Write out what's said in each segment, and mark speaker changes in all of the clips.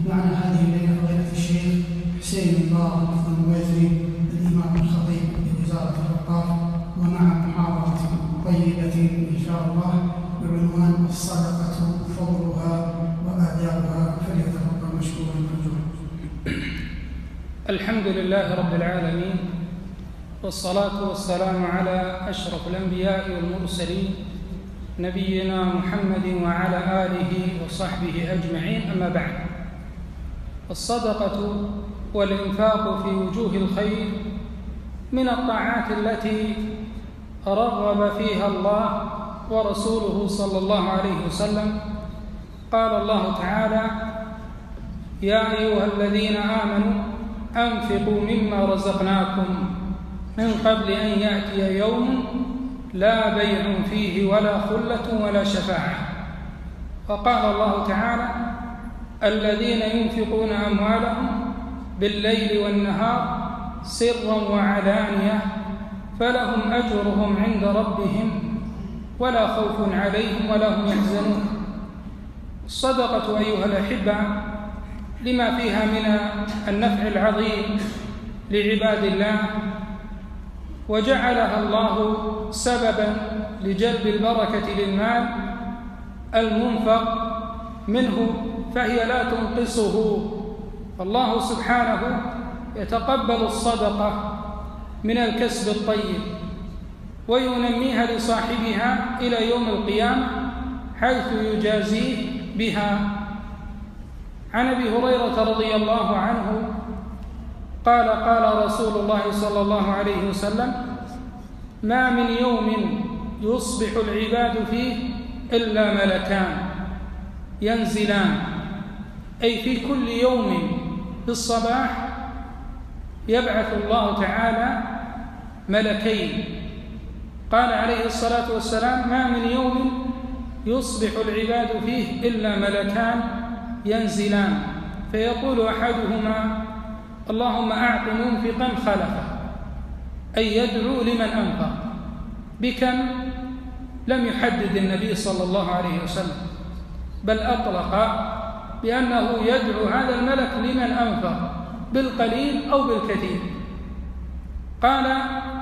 Speaker 1: معنا هذه الليلة فضيلة الشيخ حسين مبارك المويثري الإمام الخطيب لوزارة الأوقاف، ومع محاضرة طيبة إن شاء الله بعنوان الصدقة فضلها وآدابها، فليتفضل مشكورا مأجورا.
Speaker 2: الحمد لله رب العالمين، والصلاة والسلام على أشرف الأنبياء والمرسلين نبينا محمد وعلى آله وصحبه أجمعين. أما بعد، الصدقة والإنفاق في وجوه الخير من الطاعات التي رغب فيها الله ورسوله صلى الله عليه وسلم. قال الله تعالى: يا أيها الذين آمنوا أنفقوا مما رزقناكم من قبل أن يأتي يوم لا بيع فيه ولا خلة ولا شفاعة. وقال الله تعالى: الذين ينفقون أموالهم بالليل والنهار سرا وعلانية فلهم أجرهم عند ربهم ولا خوف عليهم ولا هم يحزنون. الصدقة أيها الأحبة لما فيها من النفع العظيم لعباد الله، وجعلها الله سببا لجلب البركة للمال المنفق منه، فهي لا تنقصه. الله سبحانه يتقبل الصدقة من الكسب الطيب وينميها لصاحبها إلى يوم القيامة حيث يجازيه بها. عن أبي هريرة رضي الله عنه قال: قال رسول الله صلى الله عليه وسلم: ما من يوم يصبح العباد فيه إلا ملكان ينزلان، أي في كل يوم في الصباح يبعث الله تعالى ملكين. قال عليه الصلاة والسلام: ما من يوم يصبح العباد فيه إلا ملكان ينزلان، فيقول أحدهما: اللهم أعط منفقا خلفه، أي يدعو لمن أنفق. بكم لم يحدد النبي صلى الله عليه وسلم، بل أطلق بأنه يدعو هذا الملك لمن أنفق بالقليل أو بالكثير. قال: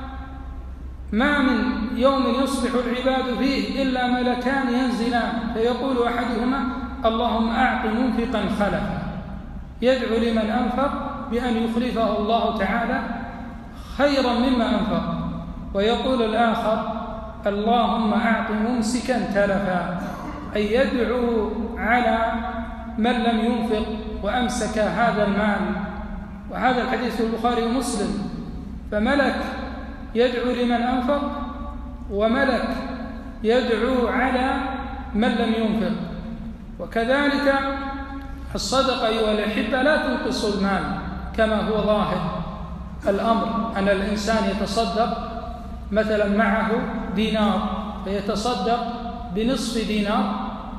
Speaker 2: ما من يوم يصبح العباد فيه إلا ملكان ينزلان، فيقول أحدهما: اللهم أعط منفقا خلفه، يدعو لمن أنفق بأن يخلفه الله تعالى خيرا مما أنفق. ويقول الآخر: اللهم أعط ممسكا تلفا، أي يدعو على من لم ينفق وأمسك هذا المال. وهذا الحديث في البخاري ومسلم. فملك يدعو لمن أنفق، وملك يدعو على من لم ينفق. وكذلك الصدقة أيها الأحبة لا تنقص المال، كما هو ظاهر الأمر أن الإنسان يتصدق مثلا معه دينار فيتصدق بنصف دينار،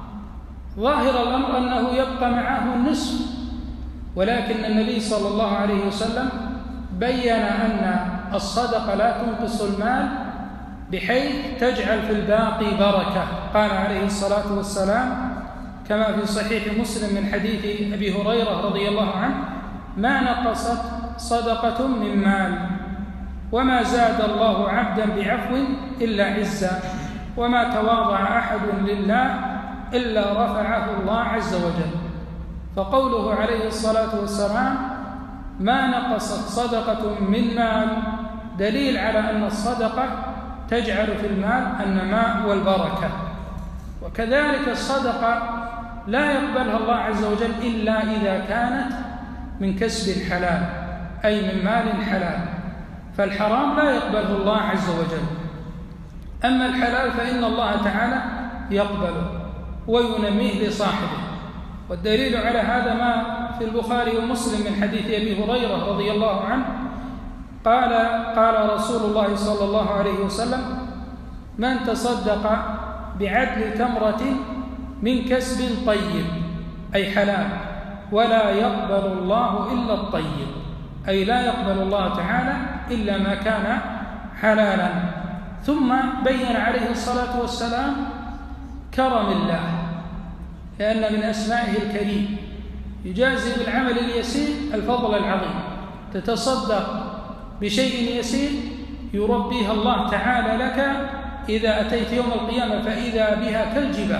Speaker 2: ظاهر الأمر أنه يبقى معه النصف، ولكن النبي صلى الله عليه وسلم بيّن أن الصدقة لا تنقص المال بحيث تجعل في الباقي بركة. قال عليه الصلاة والسلام كما في صحيح مسلم من حديث أبي هريرة رضي الله عنه: ما نقصت صدقة من مال، وما زاد الله عبدا بعفو إلا عزا، وما تواضع أحد لله إلا رفعه الله عز وجل. فقوله عليه الصلاة والسلام ما نقصت صدقة من مال دليل على أن الصدقة تجعل في المال النماء والبركة. وكذلك الصدقة لا يقبلها الله عز وجل إلا إذا كانت من كسب حلال، أي من مال حلال، فالحرام لا يقبله الله عز وجل. أما الحلال فإن الله تعالى يقبله وينميه لصاحبه. والدليل على هذا ما في البخاري ومسلم من حديث أبي هريرة رضي الله عنه قال: قال رسول الله صلى الله عليه وسلم: من تصدق بعدل تمرة من كسب طيب، أي حلال، ولا يقبل الله إلا الطيب، أي لا يقبل الله تعالى إلا ما كان حلالا. ثم بين عليه الصلاة والسلام كرم الله، لأن من أسمائه الكريم، يجازي بالعمل اليسير الفضل العظيم. تتصدق بشيء يسير يربيها الله تعالى لك إذا أتيت يوم القيامة فإذا بها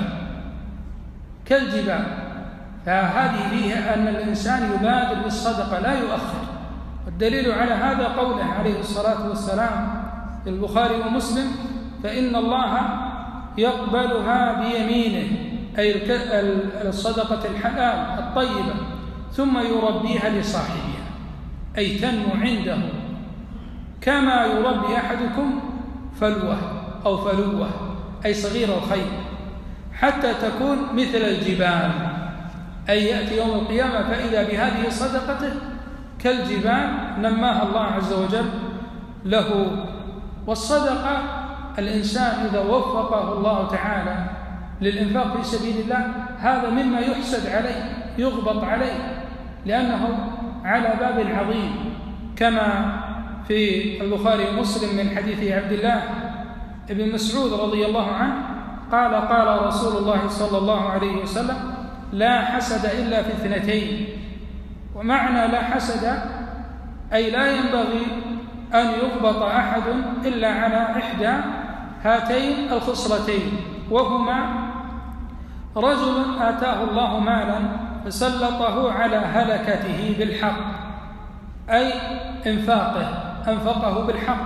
Speaker 2: كالجبال. فهذه فيها أن الإنسان يبادر بالصدقة لا يؤخر. والدليل على هذا قوله عليه الصلاة والسلام في البخاري ومسلم: فإن الله يقبلها بيمينه، أي الصدقة الحلال الطيبة، ثم يربيها لصاحبها، أي تنمو عنده كما يربي أحدكم فلوة أو فلوة، أي صغير الخير، حتى تكون مثل الجبال، أي يأتي يوم القيامة فإذا بهذه صدقته كالجبال نماها الله عز وجل له. والصدقة الإنسان إذا وفقه الله تعالى للإنفاق في سبيل الله هذا مما يحسد عليه، يغبط عليه، لأنه على باب عظيم، كما في البخاري ومسلم من حديث عبد الله بن مسعود رضي الله عنه قال: قال رسول الله صلى الله عليه وسلم: لا حسد إلا في اثنتين. ومعنى لا حسد أي لا ينبغي أن يغبط أحد إلا على إحدى هاتين الخصلتين، وهما رجل آتاه الله مالا فسلطه على هلكته بالحق، أي أنفقه بالحق.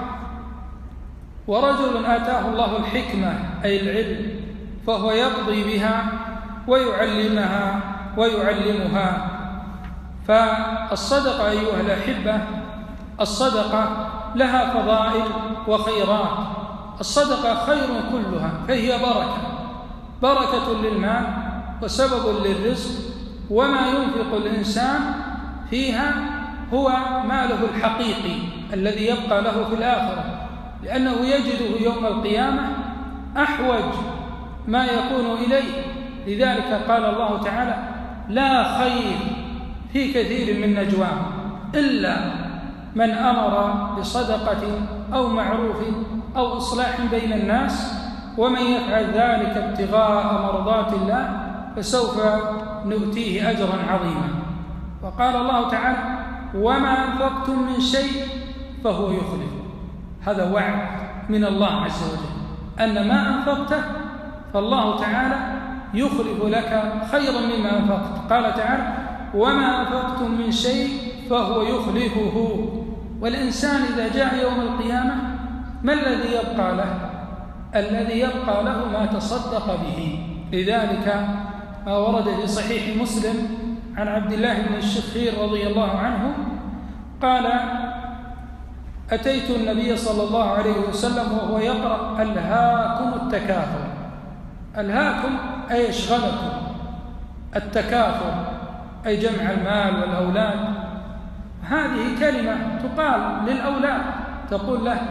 Speaker 2: ورجل آتاه الله الحكمة أي العلم فهو يقضي بها ويعلمها. فالصدقة أيها الأحبة، الصدقة لها فضائل وخيرات. الصدقة خير كلها، فهي بركة للمال وسبب للرزق، وما ينفق الإنسان فيها هو ماله الحقيقي الذي يبقى له في الآخرة، لأنه يجده يوم القيامة أحوج ما يكون إليه. لذلك قال الله تعالى: لا خير في كثير من نجواهم إلا من أمر بصدقة أو معروف أو إصلاح بين الناس، ومن يفعل ذلك ابتغاء مرضات الله فسوف نؤتيه أجرا عظيما. وقال الله تعالى: وما أنفقتم من شيء فهو يخلف. هذا وعد من الله عز وجل أن ما أنفقته فالله تعالى يخلف لك خيرا مما أنفقت. قال تعالى: وما أنفقتم من شيء فهو يخلفه. والإنسان إذا جاء يوم القيامة ما الذي يبقى له؟ الذي يبقى له ما تصدق به. لذلك ما ورد في صحيح مسلم عن عبد الله بن الشخير رضي الله عنه قال: أتيت النبي صلى الله عليه وسلم وهو يقرأ: ألهاكم التكاثر. ألهاكم أي أشغلكم، التكاثر أي جمع المال والأولاد. هذه كلمة تقال للأولاد، تقول له: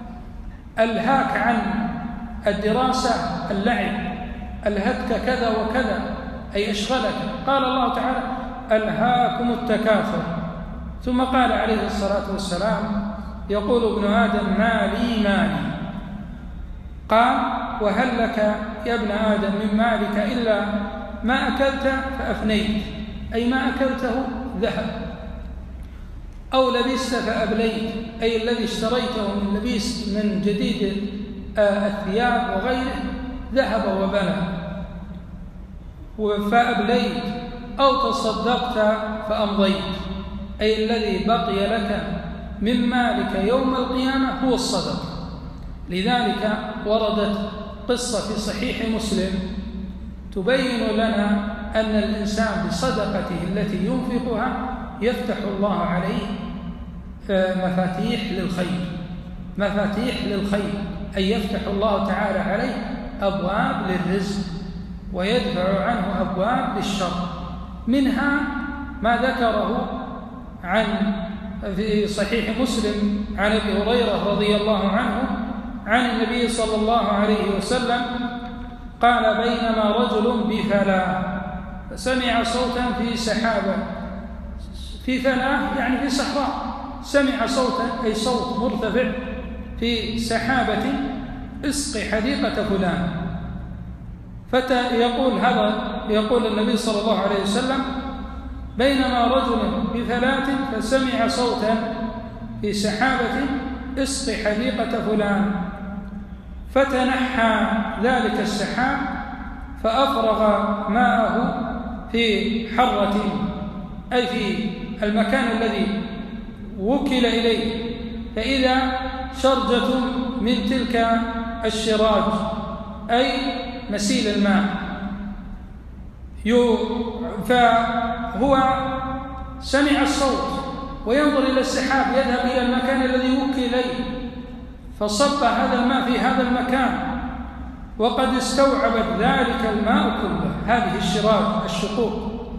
Speaker 2: ألهاك عن الدراسة اللعب، ألهتك كذا وكذا، أي أشغلك. قال الله تعالى: ألهاكم التكاثر. ثم قال عليه الصلاة والسلام: يقول ابن آدم: مالي مالي. قال: وهل لك يا ابن آدم من مالك إلا ما أكلت فأفنيت، أي ما أكلته ذهب، أو لبست فأبليت، أي الذي اشتريته من لبيس من جديد الثياب وغيره ذهب وبلى فأبليت، أو تصدقت فأمضيت، أي الذي بقي لك من مالك يوم القيامة هو الصدقة. لذلك وردت قصة في صحيح مسلم تبين لنا أن الإنسان بصدقته التي ينفقها يفتح الله عليه مفاتيح للخير، أي يفتح الله تعالى عليه أبواب للرزق ويدفع عنه أبواب للشر. منها ما ذكره في صحيح مسلم عن أبي هريرة رضي الله عنه عن النبي صلى الله عليه وسلم قال: بينما رجل بفلاة فسمع صوتا في سحابة، في فلاة يعني في صحراء، سمع صوتا أي صوت مرتفع في سحابة: اسقي حديقة فلان. يقول النبي صلى الله عليه وسلم: بينما رجل بفلاة فسمع صوتا في سحابة: اسق حديقة فلان، فتنحى ذلك السحاب فأفرغ ماءه في حرة، أي في المكان الذي وكل إليه، فإذا شرجة من تلك الشراج أي مسيل الماء، فهو سمع الصوت وينظر إلى السحاب، يذهب إلى المكان الذي وكل إليه، فصب هذا الماء في هذا المكان، وقد استوعبت ذلك الماء كله هذه الشراج الشقوق،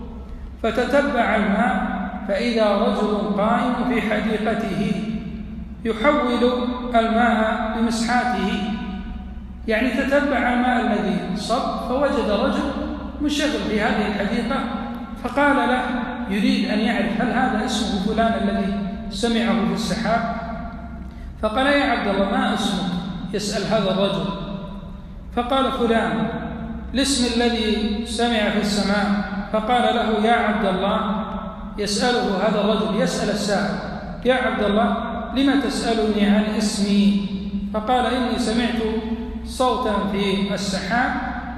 Speaker 2: فتتبع الماء فإذا رجل قائم في حديقته يحول الماء بمسحاته، يعني تتبع الماء الذي صب فوجد رجل مشغل في هذه الحديقة، فقال له يريد أن يعرف هل هذا اسمه فلان الذي سمعه في السحاب، فقال: يا عبد الله ما اسمك؟ يسأل هذا الرجل، فقال: فلان، الاسم الذي سمع في السماء. فقال له: يا عبد الله، يسأله هذا الرجل، يسأل السائل: يا عبد الله لما تسألني عن اسمي؟ فقال: إني سمعت صوتا في السحاب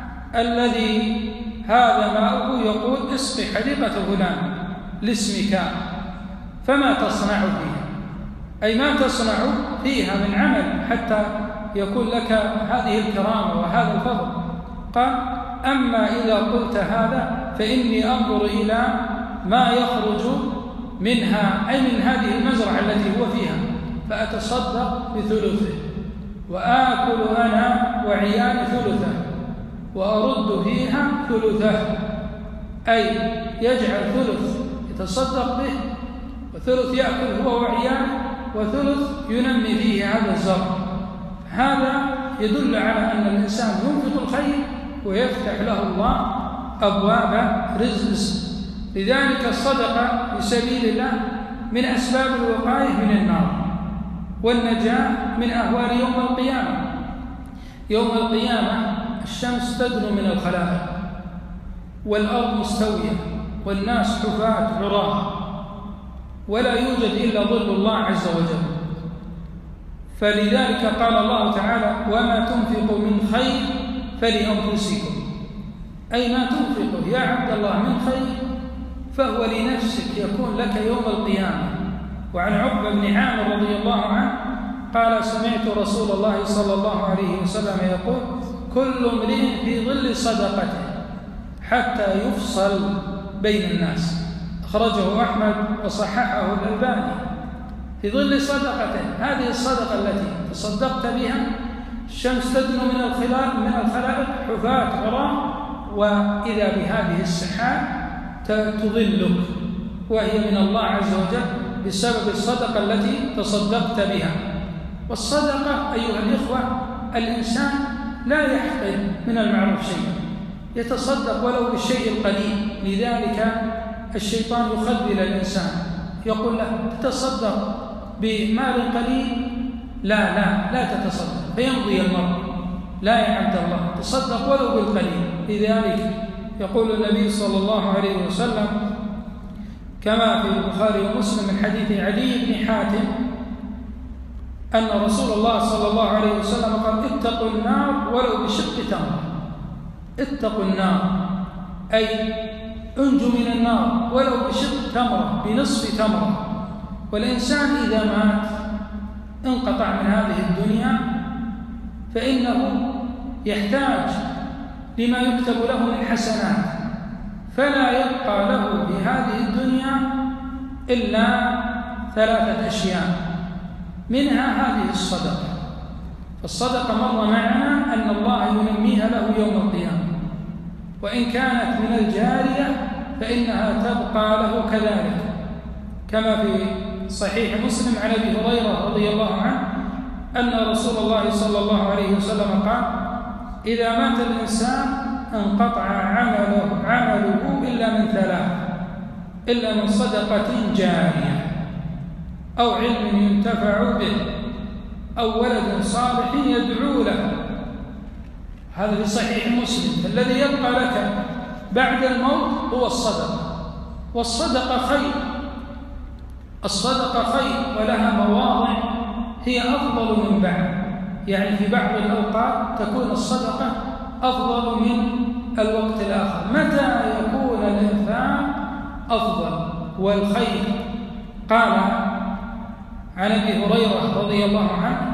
Speaker 2: الذي هذا ماؤه يقول: اسق حديقة فلان لاسمك، فما تصنع فيها؟ أي ما تصنع فيها من عمل حتى يكون لك هذه الكرامة وهذا الفضل؟ قال: أما إذا قلت هذا فإني أنظر إلى ما يخرج منها، أي من هذه المزرعة التي هو فيها، فأتصدق بثلثه، وآكل أنا وعيالي ثلثه، وأرد فيها ثلثه، أي يجعل ثلث يتصدق به، وثلث يأكل هو وعياله، وثلث ينمي فيه هذا الزرع. هذا يدل على أن الإنسان ينفق الخير ويفتح له الله أبواب رزق. لذلك الصدقة في سبيل الله من أسباب الوقاية من النار والنجاة من أهوال يوم القيامة. يوم القيامة الشمس تدنو من الخلائق، والأرض مستوية، والناس حفاة عراة، ولا يوجد إلا ظل الله عز وجل. فلذلك قال الله تعالى: وما تنفقوا من خير فلأنفسكم، أي ما تنفقه يا عبد الله من خير فهو لنفسك، يكون لك يوم القيامة. وعن عقبة بن عامر رضي الله عنه قال: سمعت رسول الله صلى الله عليه وسلم يقول: كل امرئ في ظل صدقته حتى يفصل بين الناس. أخرجه أحمد وصححه الألباني. في ظل صدقته، هذه الصدقة التي تصدقت بها، الشمس تدنو من الخلائق حفاة عراة، وإذا بهذه السحاب تظلك، وهي من الله عز وجل بسبب الصدقة التي تصدقت بها. والصدقة أيها الإخوة، الإنسان لا يحقر من المعروف شيء، يتصدق ولو بالشيء القليل. لذلك الشيطان يخذل الإنسان، يقول له: تتصدق بمال قليل؟ لا تتصدق، فيمضي المرء. لا يا عبد الله، تصدق ولو بالقليل. لذلك يقول النبي صلى الله عليه وسلم كما في البخاري ومسلم من حديث علي بن حاتم أن رسول الله صلى الله عليه وسلم قال: اتقوا النار ولو بشق تمرة. اتقوا النار أي انجوا من النار ولو بشق تمرة، بنصف تمرة. والإنسان إذا مات انقطع من هذه الدنيا، فإنه يحتاج لما يكتب له من حسنات، فلا يبقى له في هذه الدنيا إلا 3 أشياء، منها هذه الصدقة. فالصدقة مر معنا أن الله ينميها له يوم القيامة، وإن كانت من الجارية فإنها تبقى له كذلك، كما في صحيح مسلم عن أبي هريرة رضي الله عنه أن رسول الله صلى الله عليه وسلم قال: إذا مات الإنسان انقطع عمله إلا من 3، إلا من صدقة جارية، أو علم ينتفع به، أو ولد صالح يدعو له. هذا في صحيح مسلم. الذي يبقى لك بعد الموت هو الصدقة، والصدقة خير، الصدقة خير ولها مواضع هي أفضل من بعض، يعني في بعض الأوقات تكون الصدقة أفضل من الوقت الآخر. متى يكون الإنفاق أفضل والخير؟ قال عن أبي هريرة رضي الله عنه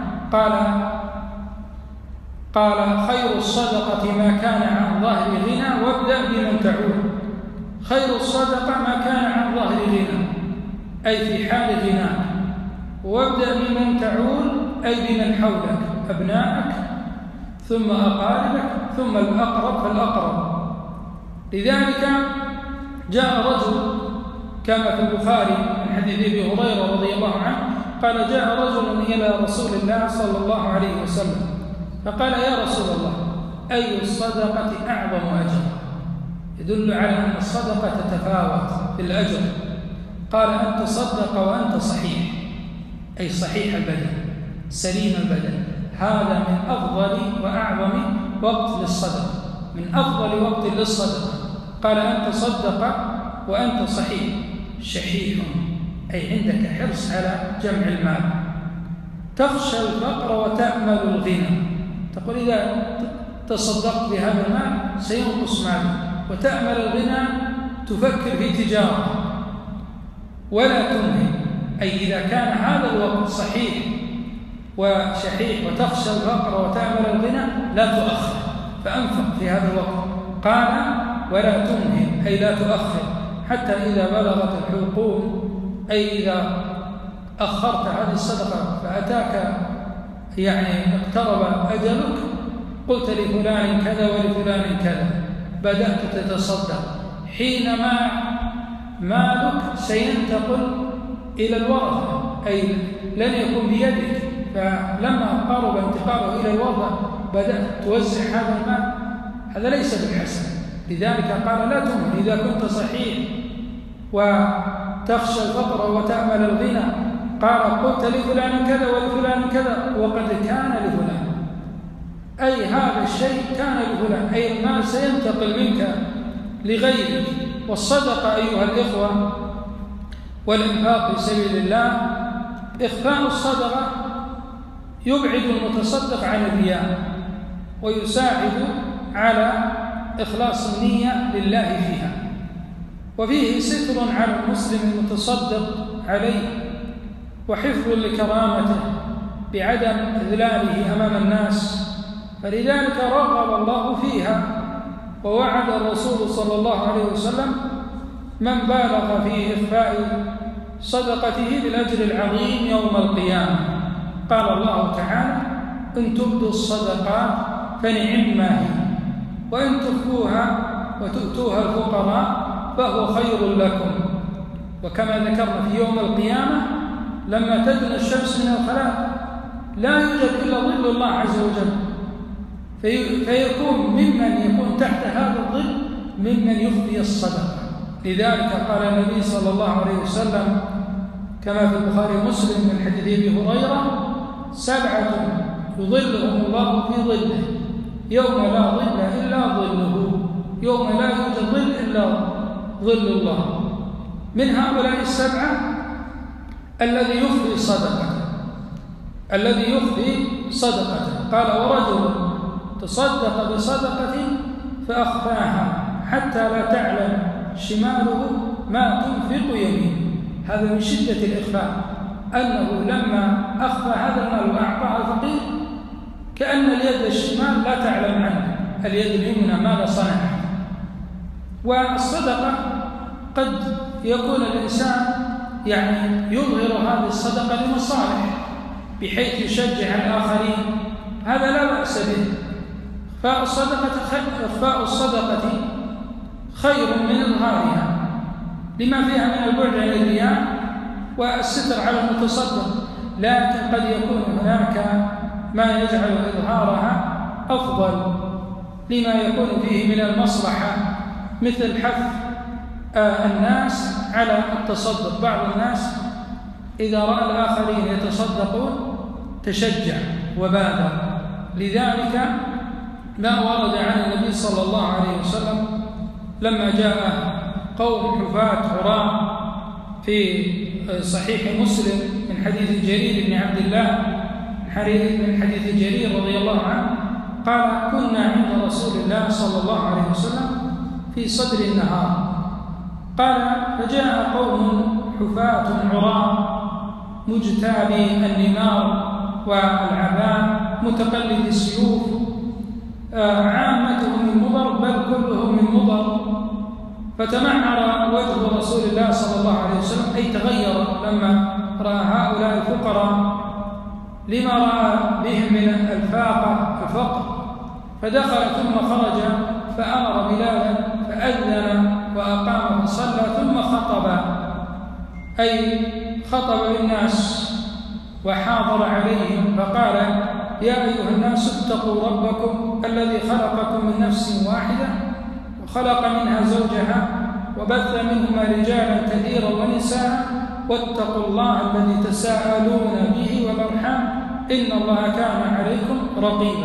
Speaker 2: قال خير الصدقة ما كان عن ظهر غنى وابدأ بمن تعول. خير الصدقة ما كان عن ظهر غنى أي في حال غناك، وابدأ بمن تعول أي بمن حولك، أبنائك ثم أقاربك ثم الأقرب فالأقرب. لذلك جاء رجل كما في البخاري من حديث أبي هريرة رضي الله عنه قال جاء رجل إلى رسول الله صلى الله عليه وسلم فقال يا رسول الله أي الصدقة أعظم أجرا؟ يدل على أن الصدقة تتفاوت في الأجر. قال أن تصدق وأنت صحيح، أي صحيح البدن سليم البدن، هذا من أفضل وأعظم وقت للصدقة، من أفضل وقت للصدقة. قال أن تصدق وأنت صحيح شحيح، أي عندك حرص على جمع المال، تخشى الفقر وتأمل الغنى. تقول إذا تصدقت بهذا المال سينقص مالك، وتأمل الغنى تفكر في تجارة ولا تنهي، أي إذا كان هذا الوقت صحيح وشحيح وتخشى الفقر وتأمل الغنى لا تؤخر، فأنفق في هذا الوقت. قال ولا تنهي أي لا تؤخر حتى إذا بلغت الحلقوم، أي إذا أخرت هذه الصدقة فأتاك يعني اقترب أجلك قلت لفلان كذا ولفلان كذا، بدأت تتصدق حينما مالك سينتقل إلى الورثة، أي لن يكون بيدك، فلما قارب انتقاله إلى الورثة بدأت توزع هذا المال، هذا ليس بالحسن. لذلك قال لا تمهل إذا كنت صحيح وتخشى الفقر وتأمل الغنى. قال قلت لفلان كذا ولفلان كذا وقد كان لفلان، أي هذا الشيء كان لفلان، أي المال سينتقل منك لغيرك. والصدقة أيها الإخوة والإنفاق في سبيل الله، إخفاء الصدقة يبعد المتصدق عن الرياء ويساعد على إخلاص النية لله فيها، وفيه ستر على المسلم المتصدق عليه وحفظ لكرامته بعدم إذلاله أمام الناس، فلذلك رغب الله فيها ووعد الرسول صلى الله عليه وسلم من بالغ في إخفاء صدقته بالأجر العظيم يوم القيامة. قال الله تعالى إن تبدوا الصدقات فنعما هي وإن تخفوها وتؤتوها الفقراء فهو خير لكم. وكما ذكرنا في يوم القيامة لما تدنو الشمس من الخلاء لا يوجد إلا ظل الله عز وجل، فيكون ممن يكون تحت هذا الظل ممن يخفي الصدقة. لذلك قال النبي صلى الله عليه وسلم كما في البخاري ومسلم من حديث أبي هريرة 7 يظلهم الله في ظله يوم لا ظل إلا ظله، يوم لا يوجد ظل إلا ظل الله. من هؤلاء 7 الذي يخفي صدقته، الذي يخفي صدقته. قال ورجل تصدق بصدقة فأخفاها حتى لا تعلم شماله ما تنفق يمينه. هذا من شدة الإخفاء، أنه لما أخفى هذا المال وأعطاه الفقير كأن اليد الشمال لا تعلم عنه اليد اليمنى ماذا صنعت. والصدقة قد يكون الإنسان يعني يظهر هذه الصدقة لمصالح بحيث يشجع الآخرين، هذا لا بأس به. إخفاء الصدقة خير من إظهارها لما فيها من البعد عن الرياء والستر على المتصدق، لكن قد يكون هناك ما يجعل إظهارها أفضل لما يكون فيه من المصلحة، مثل حث الناس على التصدق. بعض الناس إذا رأى الآخرين يتصدقون تشجع وبادر. لذلك ما ورد عن النبي صلى الله عليه وسلم لما جاء قوم حفاة عراة في صحيح مسلم من حديث جرير بن عبد الله، من حديث جرير رضي الله عنه قال: كنا عند رسول الله صلى الله عليه وسلم في صدر النهار، قال: فجاء قوم حفاة عراة مجتابي النمار والعباء متقلد السيوف، عامتهم من مضر بل كلهم من مضر، فتمعر وجه رسول الله صلى الله عليه وسلم، أي تغير لما رأى هؤلاء الفقراء لما رأى بهم من الفقر، فدخل ثم خرج فأمر بلالا فأذن وأقام فصلى ثم خطب، أي خطب للناس وحاضر عليهم فقال: يا أيها الناس اتقوا ربكم الذي خلقكم من نفس واحدة وخلق منها زوجها وبث منهما رجالا كثيرا ونساء واتقوا الله الذي تساءلون به والأرحام إن الله كان عليكم رقيبا.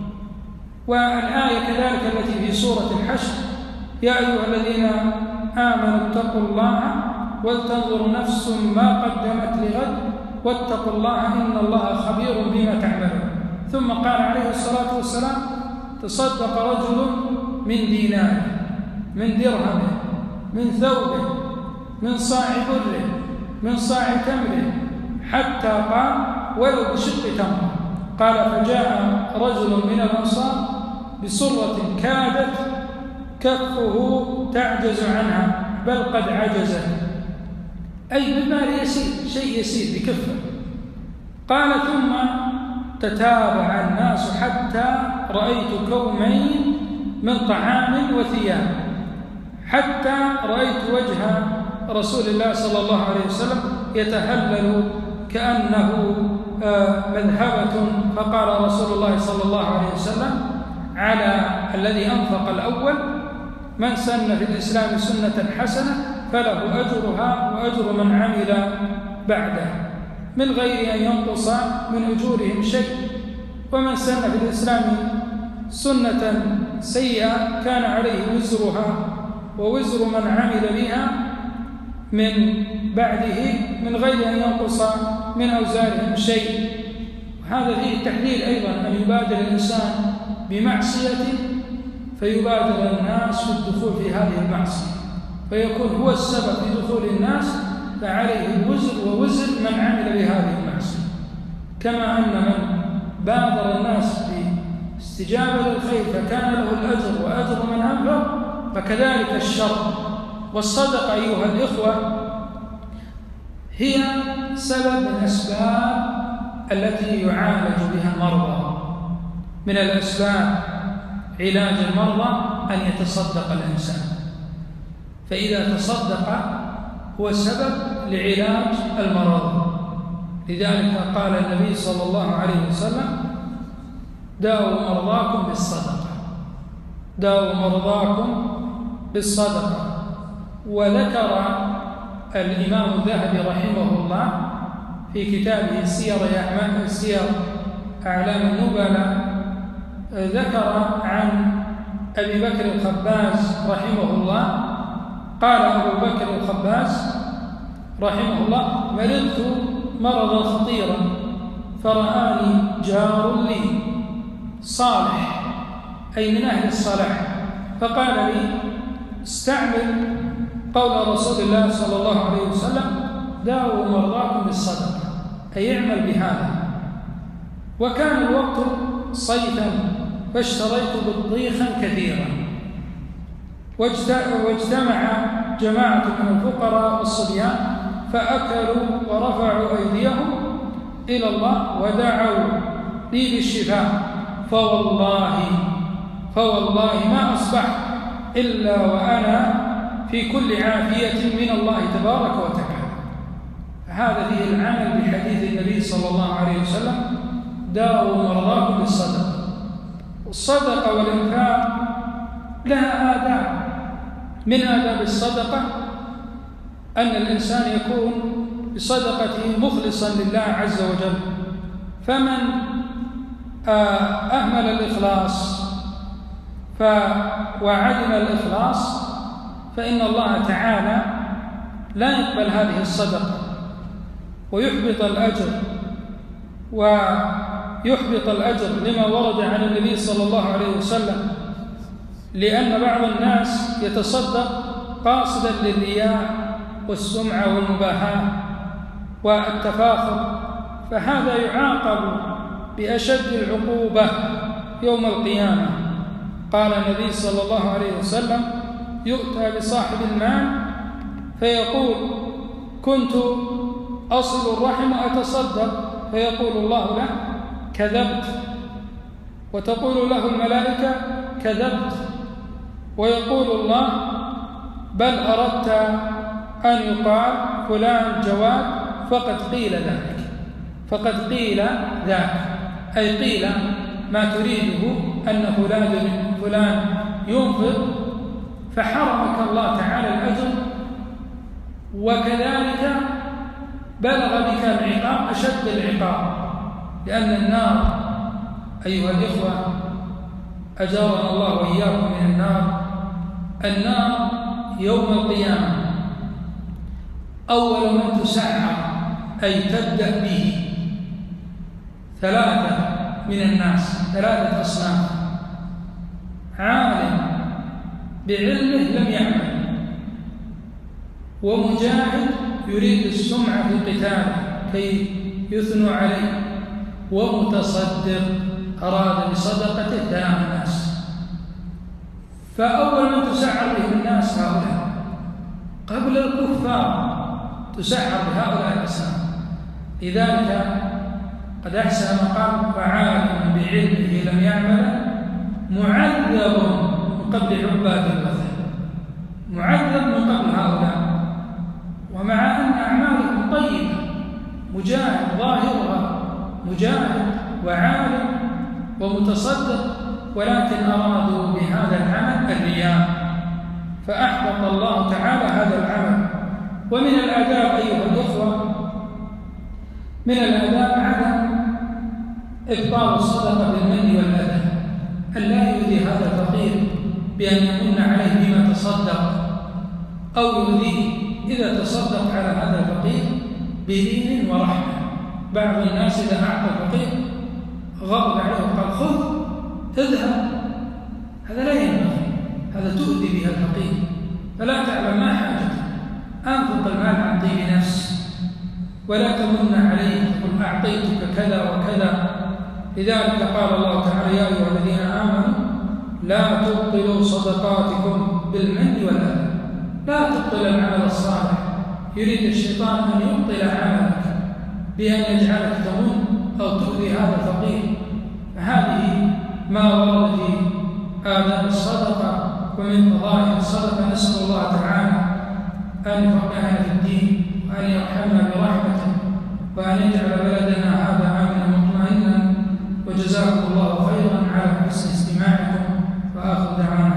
Speaker 2: والآية كذلك التي في سورة الحشر: يا أيها الذين آمنوا اتقوا الله ولتنظر نفس ما قدمت لغد واتقوا الله إن الله خبير بما تعملون. ثم قال عليه الصلاة والسلام: تصدق رجل من دينار، من درهمه، من ثوبه، من صاع بره، من صاع تمره، حتى قام ولو بشق تمر. قال: فجاء رجل من الأنصار بصرة كادت كفه تعجز عنها بل قد عجزت، أي بالمال يسير، شيء يسير بكفه. قال: ثم تتابع الناس حتى رأيت كومين من طعام وثياب، حتى رأيت وجه رسول الله صلى الله عليه وسلم يتهلل كأنه مذهبة. فقال رسول الله صلى الله عليه وسلم على الذي أنفق الأول: من سن في الإسلام سنة حسنة فله أجرها وأجر من عمل بعده من غير أن ينقص من أجورهم شيء، ومن سن في الإسلام سنة سيئة كان عليه وزرها ووزر من عمل بها من بعده من غير أن ينقص من أوزارهم شيء. هذا فيه تحليل أيضا أن يبادر الإنسان بمعصية فيبادر الناس في الدخول في هذه المعصية، فيكون هو السبب في دخول الناس، فعليه وزر ووزر من عمل بهذه المعصية، كما أن من بادر الناس باستجابة للخير فكان له الأجر وأجر من أنفق، فكذلك الشر. والصدقة أيها الإخوة هي سبب من الأسباب التي يعالج بها المرضى. من الأسباب علاج المرضى أن يتصدق الإنسان، فإذا تصدق هو سبب لعلاج المرض. لذلك قال النبي صلى الله عليه وسلم: داووا مرضاكم بالصدقة، داووا مرضاكم بالصدقة. وذكر الإمام الذهبي رحمه الله في كتابه سير أعلام النبلاء، ذكر عن أبي بكر الخباز رحمه الله قال أبو بكر الخباز رحمه الله: مرضت مرضا خطيرا فرآني جار لي صالح، أي من أهل الصلاح، فقال لي: استعمل قول رسول الله صلى الله عليه وسلم: داووا مرضاكم بالصدقة، أي اعمل بهذا. وكان الوقت صيفا فاشتريت بطيخا كثيرا، واجتمع جماعة من الفقراء والصبيان فأكلوا ورفعوا أيديهم إلى الله ودعوا لي بالشفاء، فوالله ما أصبح إلا وأنا في كل عافية من الله تبارك وتعالى. هذا فيه العمل بحديث النبي صلى الله عليه وسلم: داووا مرضاكم بالصدقة. والصدقة والإنفاق لها آداب. من آداب الصدقة أن الإنسان يكون بصدقته مخلصا لله عز وجل، فمن أهمل الإخلاص وعدم الإخلاص فإن الله تعالى لا يقبل هذه الصدقة ويحبط الأجر لما ورد عن النبي صلى الله عليه وسلم، لأن بعض الناس يتصدق قاصدا للرياء والسمعة والمباهاة والتفاخر، فهذا يعاقب بأشد العقوبة يوم القيامة. قال النبي صلى الله عليه وسلم: يؤتى بصاحب المال فيقول: كنت أصل الرحم وأتصدق، فيقول الله له: كذبت. وتقول له الملائكة: كذبت. ويقول الله: بل أردت أن يقال فلان جواد فقد قيل ذلك، فقد قيل ذاك، أي قيل ما تريده أن فلان ينفق، فحرمك الله تعالى الأجر. وكذلك بلغ بك العقاب أشد العقاب، لأن النار أيها الإخوة أجارنا الله وإياكم من النار يوم القيامة أول من تسعر أي تبدأ به ثلاثة من الناس، ثلاثة أصناف: عالم بعلمه لم يعمل، ومجاهد يريد السمعة في قتاله كي يثنوا عليه، ومتصدق أراد بصدقته ثناء الناس. فأول من تسعر به الناس هؤلاء، قبل الكفار تسعر بهؤلاء الأسماء. لذلك قد أحسن ما قال: فعالم بعلمه لم يعمل معذب من قبل عباد الوثن، معذب من قبل هؤلاء، ومع أن أعمالهم طيبة، مجاهد ظاهرها مجاهد وعالم ومتصدق، ولكن أرادوا بهذا العمل الرياء، فأحبط الله تعالى هذا العمل. ومن الآداب أيها الأخوة، من الآداب عدم إبطال الصدقة بالمن والأذى، أن لا يؤذي هذا الفقير بأن يمن عليه بما تصدق، أو يؤذيه إذا تصدق على هذا الفقير بلين ورحمة. بعض الناس إذا أعطى الفقير غضب عليه وقال: خذ اذهب، هذا لا ينبغي، هذا تؤذي به الفقير، فلا تعلم ما حاجته، أنفق المال عن طيب نفس، ولا تمن عليه تقول أعطيتك كذا وكذا. لذلك قال الله تعالى: يا أيها الذين آمنوا لا تبطلوا صدقاتكم بالمن والأذى. لا تبطل العمل الصالح، يريد الشيطان أن يبطل عملك بأن يجعلك تمن أو تؤذي هذا الفقير. فهذه ما ورد في آداب الصدقة ومن فضائل الصدقة. نسأل الله تعالى أن يفقهنا في الدين، وأن يرحمنا برحمته، وأن يجعل بلدنا هذا آمنا مطمئنا. وجزاكم الله خيرا على حسن استماعكم، وآخر دعوانا